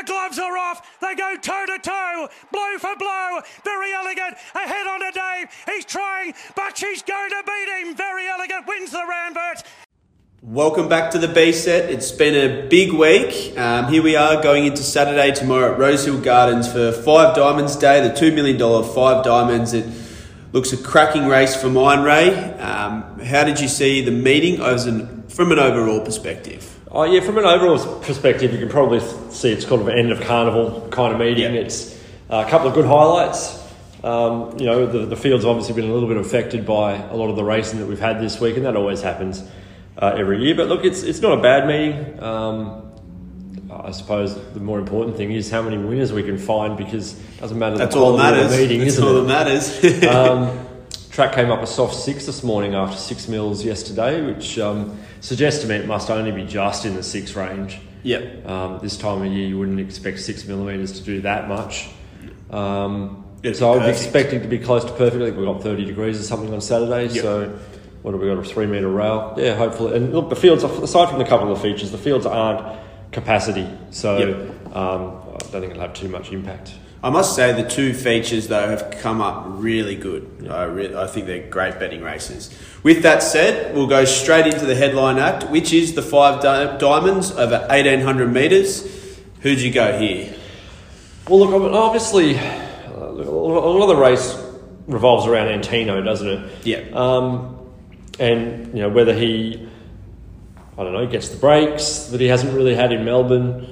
The gloves are off. They go toe to toe, blow for blow. Very Elegant ahead on to Dave. He's trying, but she's going to beat him. Very Elegant wins the Randverts. Welcome back to the B set. It's been a big week. Here we are going into Saturday tomorrow at Rosehill Gardens for Five Diamonds Day, the $2 million Five Diamonds. It looks a cracking race for mine, Ray. How did you see the meeting from an overall perspective? Oh yeah, from an overall perspective, you can probably see it's kind of an end of carnival kind of meeting. Yeah. It's a couple of good highlights. The field's obviously been a little bit affected by a lot of the racing that we've had this week, and that always happens every year. But look, it's not a bad meeting. I suppose the more important thing is how many winners we can find, because it doesn't matter That's the all that quality matters. of the meeting, That's isn't all it? that matters. Track came up a soft 6 this morning after 6 mils yesterday, which suggests to me it must only be just in the 6 range. Yep. This time of year you wouldn't expect 6 millimetres to do that much. It's so I was perfect. expecting to be close to perfect. I think we got 30 degrees or something on Saturday. Yep. So what have we got, a 3 metre rail? Yeah, hopefully. And look, the fields, aside from a couple of features, the fields aren't capacity. So I don't think it'll have too much impact. I must say the two features, though, have come up really good. I think they're great betting races. With that said, we'll go straight into the headline act, which is the Five Diamonds over 1,800 metres. Who'd you go here? Well, look, obviously, a lot of the race revolves around Antino, doesn't it? Yeah. And, whether he, gets the breaks that he hasn't really had in Melbourne.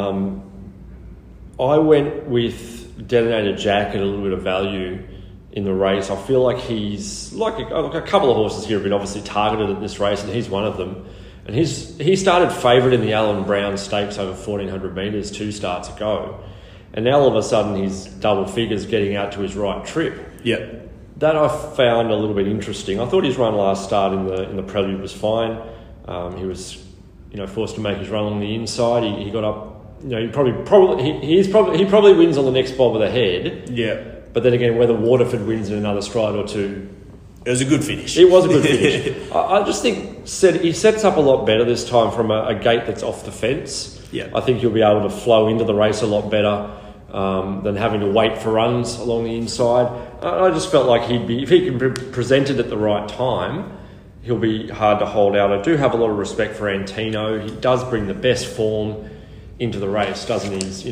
I went with Detonator Jack at a little bit of value in the race. I feel like he's like a couple of horses here have been obviously targeted at this race, and he's one of them. And he started favourite in the Alan Brown Stakes over 1,400 metres 2 starts ago, and now all of a sudden he's double figures getting out to his right trip. Yeah. That I found a little bit interesting. I thought his run last start in the Prelude was fine. He was forced to make his run on the inside. He got up. He probably wins on the next bob of the head. Yeah. But then again, whether Waterford wins in another stride or two, It was a good finish. it was a good finish. I just think he sets up a lot better this time from a gate that's off the fence. Yeah. I think he'll be able to flow into the race a lot better than having to wait for runs along the inside. I just felt like if he can be presented at the right time, he'll be hard to hold out. I do have a lot of respect for Antino. He does bring the best form into the race, doesn't he?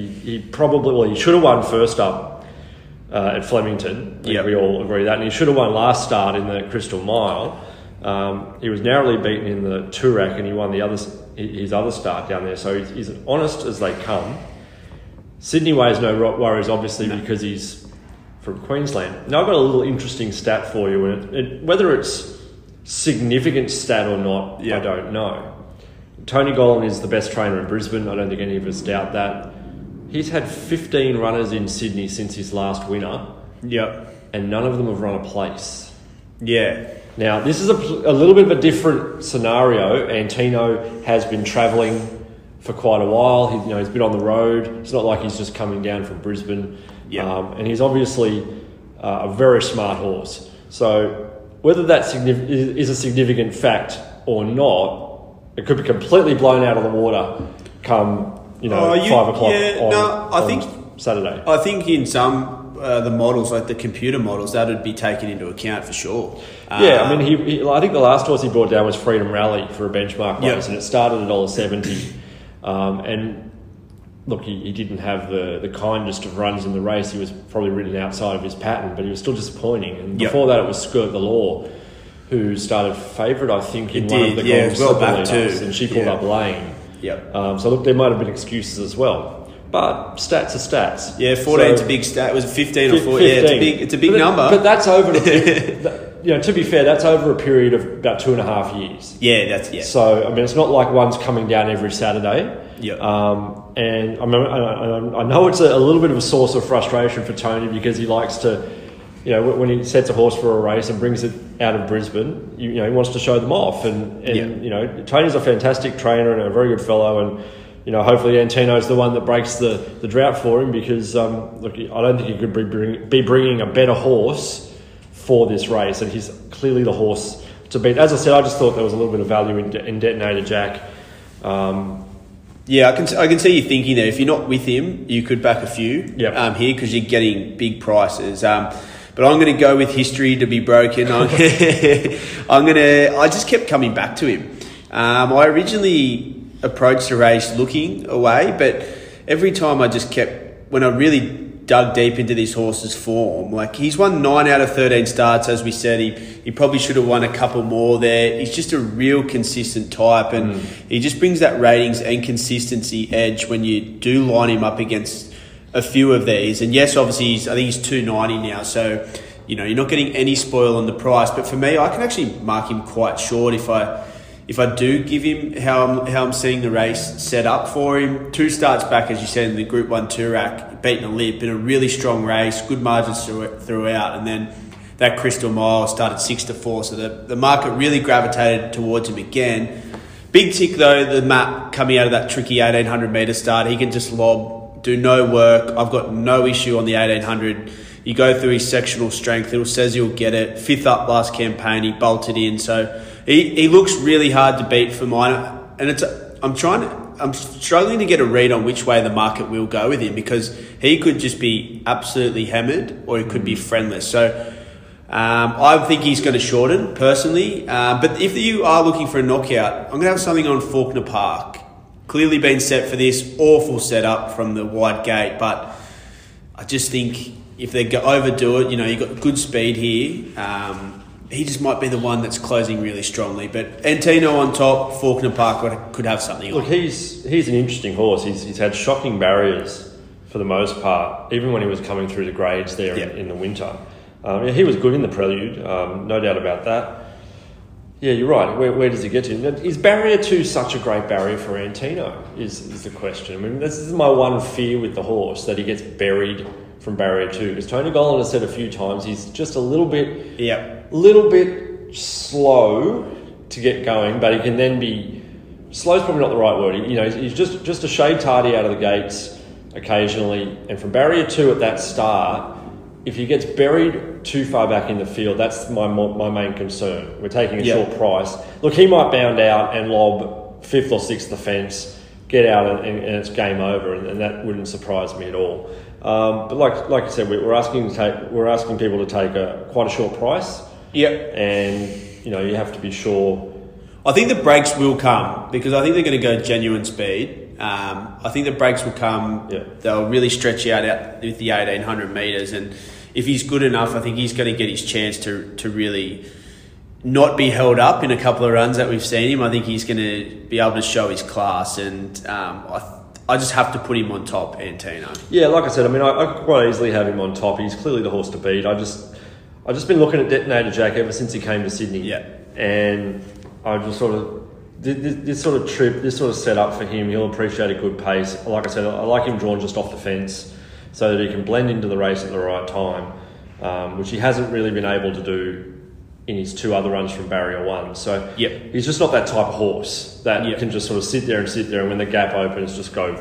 He should have won first up at Flemington. We all agree that, and he should have won last start in the Crystal Mile. He was narrowly beaten in the Toorak, and he won his other start down there. So he's as honest as they come. Sydney Way has no worries, obviously, because he's from Queensland. Now I've got a little interesting stat for you, and whether it's significant stat or not, I don't know. Tony Gollan is the best trainer in Brisbane. I don't think any of us doubt that. He's had 15 runners in Sydney since his last winner. Yep. And none of them have run a place. Yeah. Now, this is a little bit of a different scenario. Antino has been travelling for quite a while. He's been on the road. It's not like he's just coming down from Brisbane. Yeah. And he's obviously a very smart horse. So whether that is a significant fact or not, it could be completely blown out of the water come 5 o'clock on Saturday. I think in some the models, like the computer models, that would be taken into account for sure. I think the last horse he brought down was Freedom Rally for a benchmark race, and it started at $1.70. And look, he didn't have the kindest of runs in the race. He was probably ridden outside of his pattern, but he was still disappointing. And before that, it was Skirt the Law, who started favourite, I think, in one of the Gold well back Slipper too, and she pulled up lane. Yep. So look, there might have been excuses as well, but stats are stats. Yeah, 14's a big stat. Was it 15 or 14? 15. Yeah, it's a big number. But that's over to be fair, that's over a period of about 2.5 years. Yeah. So it's not like one's coming down every Saturday. Yep. And I know it's a little bit of a source of frustration for Tony, because he likes to, when he sets a horse for a race and brings it out of Brisbane, he wants to show them off. And Tony's a fantastic trainer and a very good fellow, and hopefully Antino's the one that breaks the drought for him, because I don't think he could be bringing a better horse for this race, and he's clearly the horse to beat. As I said, I just thought there was a little bit of value in Detonator Jack. Yeah, I can see you thinking there. If you're not with him, you could back a few Yep. here because you're getting big prices. But I'm going to go with history to be broken. I just kept coming back to him. I originally approached the race looking away, but every time I just kept, when I really dug deep into this horse's form, like he's won 9 out of 13 starts, as we said. He probably should have won a couple more there. He's just a real consistent type, and he just brings that ratings and consistency edge when you do line him up against a few of these. And yes, obviously, I think he's 290 now, so you're not getting any spoil on the price. But for me, I can actually mark him quite short if I do give him how I'm seeing the race set up for him. 2 starts back, as you said, in the Group 1 Toorak, beating a lip in a really strong race, good margins throughout, and then that Crystal Mile started 6-4, so the market really gravitated towards him again. Big tick though, the map coming out of that tricky 1800 metre start, he can just lob, do no work. I've got no issue on the 1800. You go through his sectional strength, it says he'll get it. 5th up last campaign, he bolted in, so he looks really hard to beat for mine, and I'm struggling to get a read on which way the market will go with him, because he could just be absolutely hammered or he could be friendless. So I think he's going to shorten personally. But if you are looking for a knockout, I'm going to have something on Faulkner Park. Clearly been set for this awful setup from the wide gate, but I just think if they overdo it, you've got good speed here. He just might be the one that's closing really strongly. But Antino on top, Faulkner Park could have something on. Look, he's an interesting horse. He's had shocking barriers for the most part, even when he was coming through the grades there in the winter. He was good in the Prelude, no doubt about that. Yeah, you're right. Where does he get to? Is barrier 2 such a great barrier for Antino is the question. I mean, this is my one fear with the horse, that he gets buried from barrier 2. Because Tony Gollan has said a few times he's just a little bit slow to get going, but he can then be... Slow's probably not the right word. He's just a shade tardy out of the gates occasionally. And from barrier 2 at that start, if he gets buried too far back in the field, that's my main concern. We're taking a short price. Look, he might bound out and lob 5th or 6th defence, get out and it's game over, and that wouldn't surprise me at all. But like I said, we're asking people to take quite a short price. Yep. And you have to be sure. I think the breaks will come, because I think they're going to go genuine speed. I think the breaks will come. Yeah. They'll really stretch out with the 1800 metres, and if he's good enough, I think he's going to get his chance to really not be held up in a couple of runs that we've seen him. I think he's going to be able to show his class, and I just have to put him on top, Antino. Yeah, like I said, I mean, I could quite easily have him on top. He's clearly the horse to beat. I've just been looking at Detonator Jack ever since he came to Sydney. Yeah. And I just sort of... This sort of trip, this sort of setup for him, he'll appreciate a good pace. Like I said, I like him drawn just off the fence so that he can blend into the race at the right time, which he hasn't really been able to do in his 2 other runs from barrier 1. So he's just not that type of horse that can just sort of sit there, and when the gap opens, just go.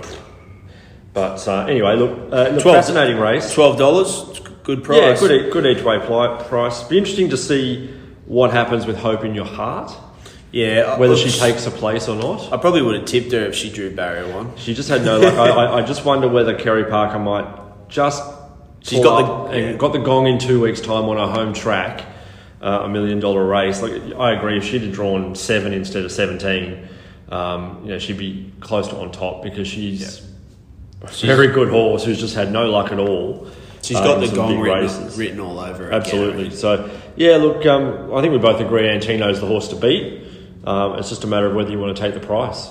But anyway, look, fascinating race. $12, good price. Yeah, good each way price. Be interesting to see what happens with Hope in Your Heart. Yeah, whether she takes a place or not. I probably would have tipped her if she drew barrier 1. She just had no luck. I just wonder whether Kerry Parker might just... She's got the gong in 2 weeks' time on her home track, $1 million race. Like, I agree, if she'd have drawn 7 instead of 17, she'd be close to on top, because she's a very good horse who's just had no luck at all. She's got the gong written all over her. Absolutely. So, yeah, look, I think we both agree Antino's the horse to beat. It's just a matter of whether you want to take the price.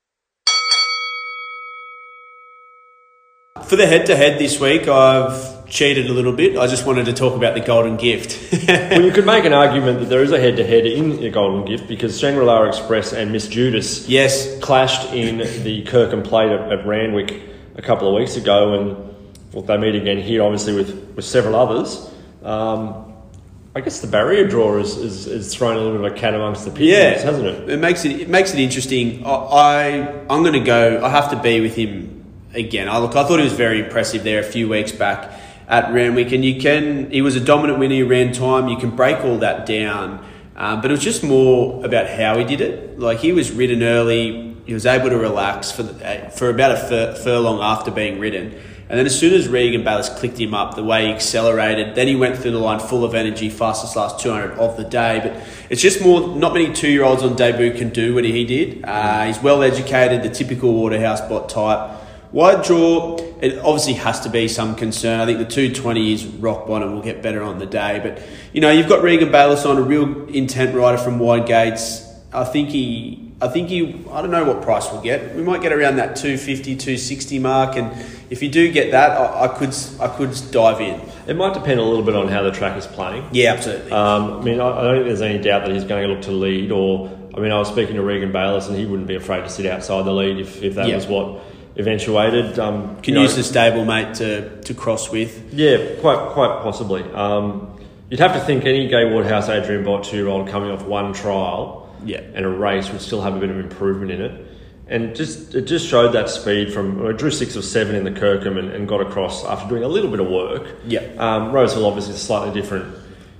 For the head-to-head this week, I've cheated a little bit. I just wanted to talk about the Golden Gift. Well, you could make an argument that there is a head-to-head in the Golden Gift, because Shangri-La Express and Miss Judas clashed in the Kirkham Plate at Randwick a couple of weeks ago, and they meet again here, obviously, with several others. I guess the barrier draw is thrown a little bit of a cat amongst the pigeons, hasn't it? It makes it interesting. I'm going to go. I have to be with him again. I thought he was very impressive there a few weeks back at Randwick, and he was a dominant winner. He ran time. You can break all that down, but it was just more about how he did it. Like, he was ridden early, he was able to relax for about a furlong after being ridden. And then as soon as Regan Bayliss clicked him up, the way he accelerated, then he went through the line full of energy, fastest last 200 of the day. But it's just not many 2-year-olds on debut can do what he did. He's well educated, the typical Waterhouse bot type. Wide draw, it obviously has to be some concern. I think the 220 is rock bottom. Will get better on the day. But, you've got Regan Bayliss on, a real intent rider from wide gates. I think he, I don't know what price we'll get. We might get around that 250, 260 mark. And if you do get that, I could dive in. It might depend a little bit on how the track is playing. Yeah, absolutely. I don't think there's any doubt that he's going to look to lead. I was speaking to Regan Bayliss, and he wouldn't be afraid to sit outside the lead if that was what eventuated. Can use the stablemate to cross with. Yeah, quite possibly. You'd have to think any Gai Waterhouse Adrian Bott 2-year-old coming off one trial and a race would still have a bit of improvement in it. And it just showed that speed from... It drew 6 or 7 in the Kirkham and got across after doing a little bit of work. Yeah. Roseville obviously is a slightly different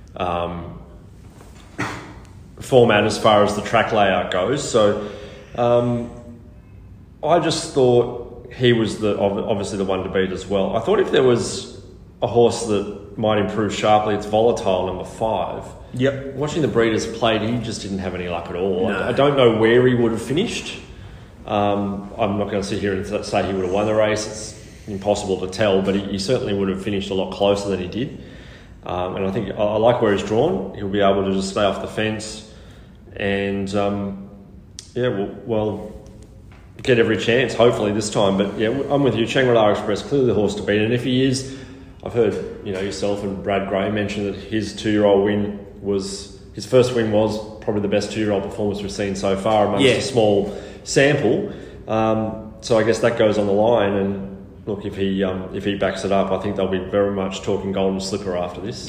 format as far as the track layout goes. So I just thought he was obviously the one to beat as well. I thought if there was a horse that might improve sharply, it's Volatile, number 5. Yep. Watching the breeders played, he just didn't have any luck at all. No. I don't know where he would have finished. I'm not going to sit here and say he would have won the race. It's impossible to tell, but he certainly would have finished a lot closer than he did. And I think I like where he's drawn. He'll be able to just stay off the fence and, we'll get every chance, hopefully, this time. But, I'm with you. Shangri-La Express, clearly the horse to beat. And if he is, I've heard, yourself and Brad Gray mention that his 2-year-old win his first win was probably the best 2-year-old performance we've seen so far amongst a small sample. So I guess that goes on the line. And look, if he backs it up, I think they'll be very much talking Golden Slipper after this.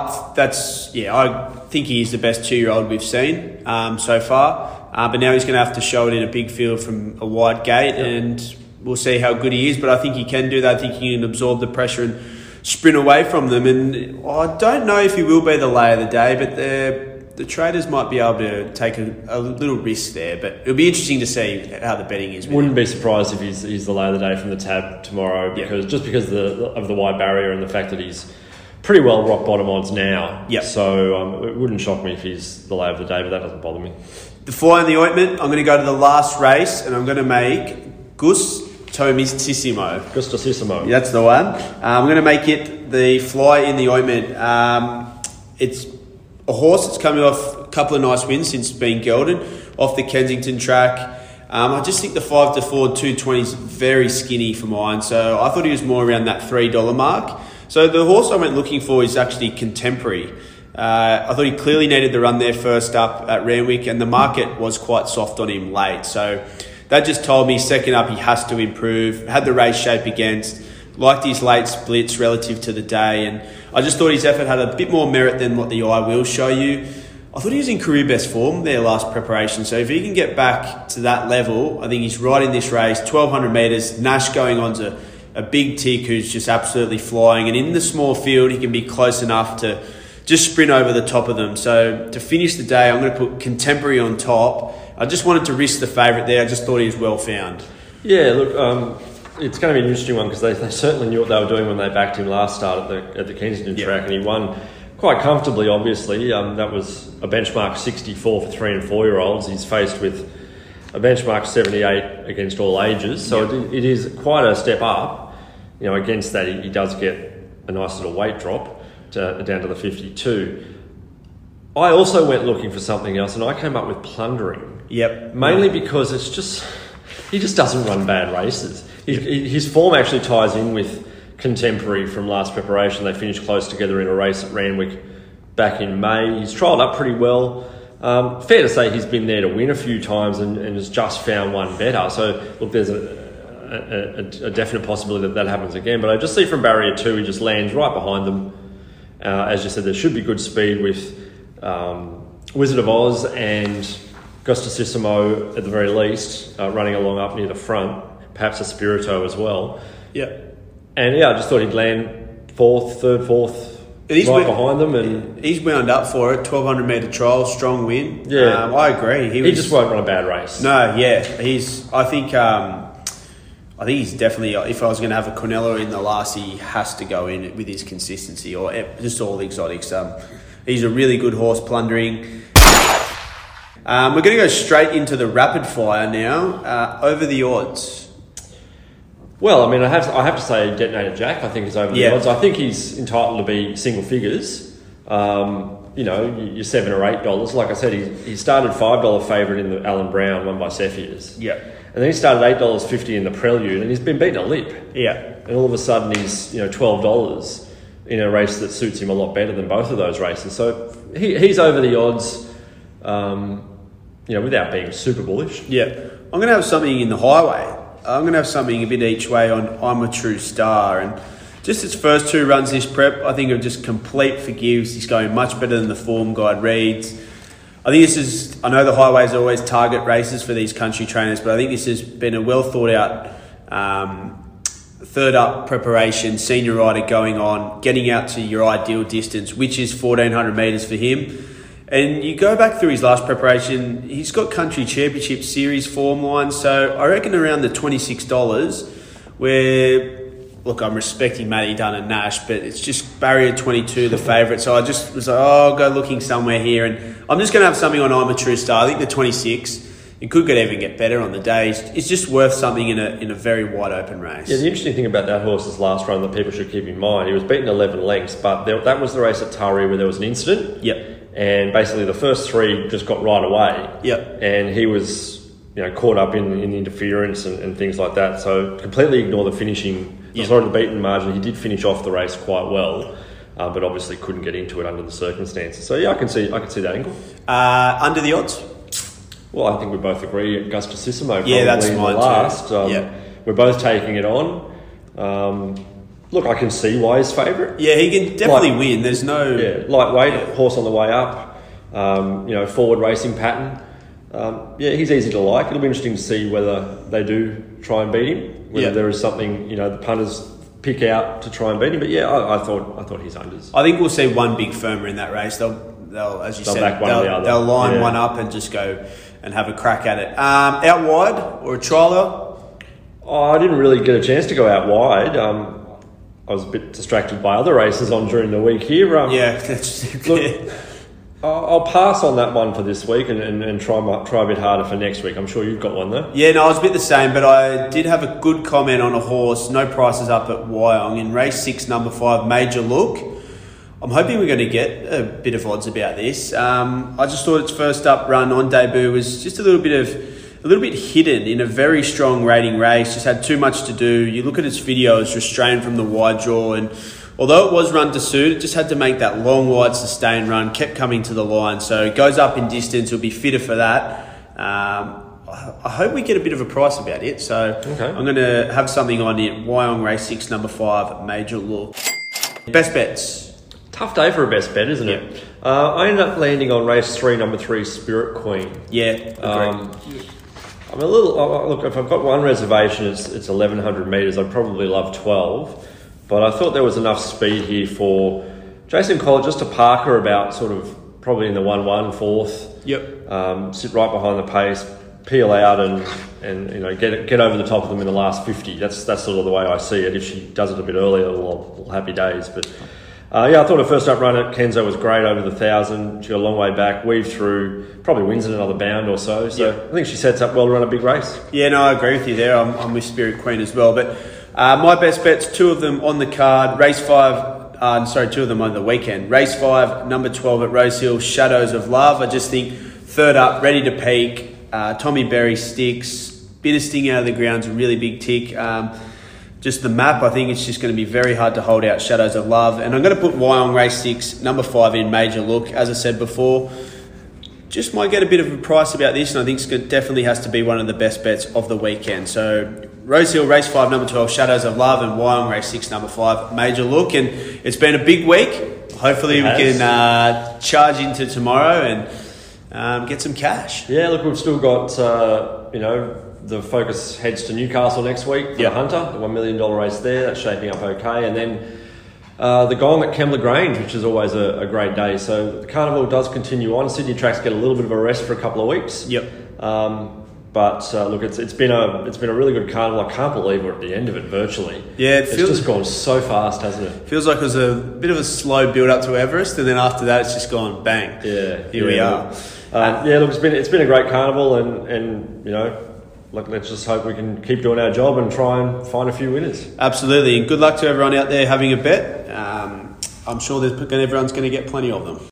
I think he is the best 2-year-old we've seen so far. But now he's going to have to show it in a big field from a wide gate, and we'll see how good he is. But I think he can do that. I think he can absorb the pressure and sprint away from them. And I don't know if he will be the lay of the day, but the traders might be able to take a little risk there. But it'll be interesting to see how the betting is. Wouldn't be surprised if he's the lay of the day from the tab tomorrow, because of the wide barrier and the fact that he's pretty well rock bottom odds now. Yep. So it wouldn't shock me if he's the lay of the day, but that doesn't bother me. The fly in the ointment, I'm going to go to the last race, and I'm going to make Gustosissimo. Gustosissimo. That's the one. I'm going to make it the fly in the ointment. It's a horse that's coming off a couple of nice wins since being gelded off the Kensington track. I just think the 5 to 4 220 is very skinny for mine, so I thought he was more around that $3 mark. So the horse I went looking for is actually Contemporary. I thought he clearly needed the run there first up at Randwick, and the market was quite soft on him late. So that just told me second up he has to improve. Had the race shape against, liked his late splits relative to the day, and I just thought his effort had a bit more merit than what the eye will show you. I thought he was in career best form there last preparation, so if he can get back to that level, I think he's right in this race. 1,200 metres, Nash going on to a big tick who's just absolutely flying, and in the small field he can be close enough to just sprint over the top of them. So to finish the day, I'm going to put Contemporary on top. I just wanted to risk the favourite there. I just thought he was well found. Yeah, look, it's going to be an interesting one, because they certainly knew what they were doing when they backed him last start at the Kensington track, and he won quite comfortably, obviously. That was a benchmark 64 for 3 and 4-year-olds. He's faced with a benchmark 78 against all ages, so it is quite a step up. Against that, he does get a nice little weight drop down to the 52. I also went looking for something else, and I came up with Plundering. Yep. Mainly because he just doesn't run bad races. His form actually ties in with Contemporary from last preparation. They finished close together in a race at Randwick back in May. He's trialled up pretty well. Fair to say he's been there to win a few times and has just found one better. So, look, there's a definite possibility that happens again. But I just see from barrier 2, he just lands right behind them. As you said, there should be good speed with Wizard of Oz and Gustosissimo at the very least, running along up near the front, perhaps a Spirito as well. Yeah. And I just thought he'd land third, fourth right behind them, and he's wound up for it. 1,200 metre trial, strong win. Yeah, I agree. He just won't run a bad race. No, yeah, I think he's definitely. If I was going to have a Quinella in the last, he has to go in with his consistency or just all the exotics. He's a really good horse, plundering. We're going to go straight into the rapid fire now. Over the odds. Well, I mean, I have to say, Detonator Jack, I think, is over the odds. I think he's entitled to be single figures. You know, you're $7 or $8. Like I said, he started $5 favourite in the Alan Brown, won by Cepheus. Yeah. And then he started $8.50 in the Prelude, and he's been beaten a lip. Yeah. And all of a sudden, he's $12 in a race that suits him a lot better than both of those races. So he's over the odds. Without being super bullish. Yeah. I'm going to have something in the highway. I'm going to have something a bit each way on I'm a True Star. And just its first 2 runs this prep, I think are just complete forgives. He's going much better than the form guide reads. I think I know the highways are always target races for these country trainers, but I think this has been a well thought out third up preparation, senior rider going on, getting out to your ideal distance, which is 1,400 metres for him. And you go back through his last preparation, he's got Country Championship Series form line. So I reckon around the $26 where, look, I'm respecting Matty Dunn and Nash, but it's just barrier 22, the favourite. So I just was like, I'll go looking somewhere here. And I'm just going to have something on I'm a True Star. I think the 26, it could even get better on the day. It's just worth something in a very wide open race. Yeah, the interesting thing about that horse's last run that people should keep in mind, he was beaten 11 lengths, but that was the race at Taree where there was an incident. Yep. And basically the first 3 just got right away. Yep. And he was, caught up in interference and things like that. So completely ignore the finishing. Yep. Sorry, the beaten margin. He did finish off the race quite well, but obviously couldn't get into it under the circumstances. So yeah, I can see that angle. Under the odds? Well, I think we both agree Gustosissimo. Yeah, that's mine last. too. We're both taking it on. Look, I can see why he's favourite. Yeah, he can definitely win. There's no... Yeah, lightweight, horse on the way up, forward racing pattern. He's easy to like. It'll be interesting to see whether they do try and beat him, whether there is something, the punters pick out to try and beat him. But yeah, I thought he's unders. I think we'll see one big firmer in that race. They'll as you said, back one or the other. They'll line one up and just go and have a crack at it. Out wide or a trialer? I didn't really get a chance to go out wide. I was a bit distracted by other races on during the week here. Look, I'll pass on that one for this week and try a bit harder for next week. I'm sure you've got one though. Yeah, no, I was a bit the same, but I did have a good comment on a horse. No prices up at Wyong in race 6, number 5, Major Look. I'm hoping we're going to get a bit of odds about this. I just thought its first up run on debut was just a little bit hidden in a very strong rating race. Just had too much to do. You look at its video, it's restrained from the wide draw, and although it was run to suit, it just had to make that long, wide, sustained run, kept coming to the line. So it goes up in distance. It'll be fitter for that. I hope we get a bit of a price about it. So okay. I'm going to have something on it. Wyong race 6, number 5, Major Look. Best bets. Tough day for a best bet, isn't it? I ended up landing on race 3, number 3, Spirit Queen. Yeah, I'm a little... Look, if I've got one reservation, it's 1,100 metres. I'd probably love 12. But I thought there was enough speed here for Jason Collar just to park her about sort of probably in the 1-1, 4th. Yep. Sit right behind the pace, peel out and get over the top of them in the last 50. That's sort of the way I see it. If she does it a bit earlier, well, happy days. But I thought her first up run at Kenzo was great over the 1,000. She got a long way back, weaved through, probably wins in another bound or so. So yep. I think she sets up well to run a big race. Yeah, no, I agree with you there. I'm with Spirit Queen as well. But my best bets, 2 of them on the card. Race 5, 2 of them on the weekend. Race 5, number 12 at Rosehill, Shadows of Love. I just think third up, ready to peak. Tommy Berry sticks. Bit of sting out of the ground's a really big tick. Just the map, I think it's just going to be very hard to hold out Shadows of Love. And I'm going to put Wyong race 6, number 5 in Major Look. As I said before, just might get a bit of a price about this, and I think it definitely has to be one of the best bets of the weekend. So Rosehill race 5, number 12, Shadows of Love, and Wyong race 6, number 5, Major Look. And it's been a big week. Hopefully we can charge into tomorrow and get some cash. Yeah, look, we've still got, the focus heads to Newcastle next week for the Hunter, the $1 million race there. That's shaping up okay. And then The gong at Kembla Grange, which is always a great day. So the carnival does continue on. Sydney tracks get a little bit of a rest for a couple of weeks. Yep. But look, it's been a really good carnival. I can't believe we're at the end of it virtually. Yeah, it's just gone so fast, hasn't it? Feels like it was a bit of a slow build up to Everest, and then after that, it's just gone bang. Yeah, here we are. Look, it's been a great carnival, and look, let's just hope we can keep doing our job and try and find a few winners. Absolutely, and good luck to everyone out there having a bet. I'm sure everyone's going to get plenty of them.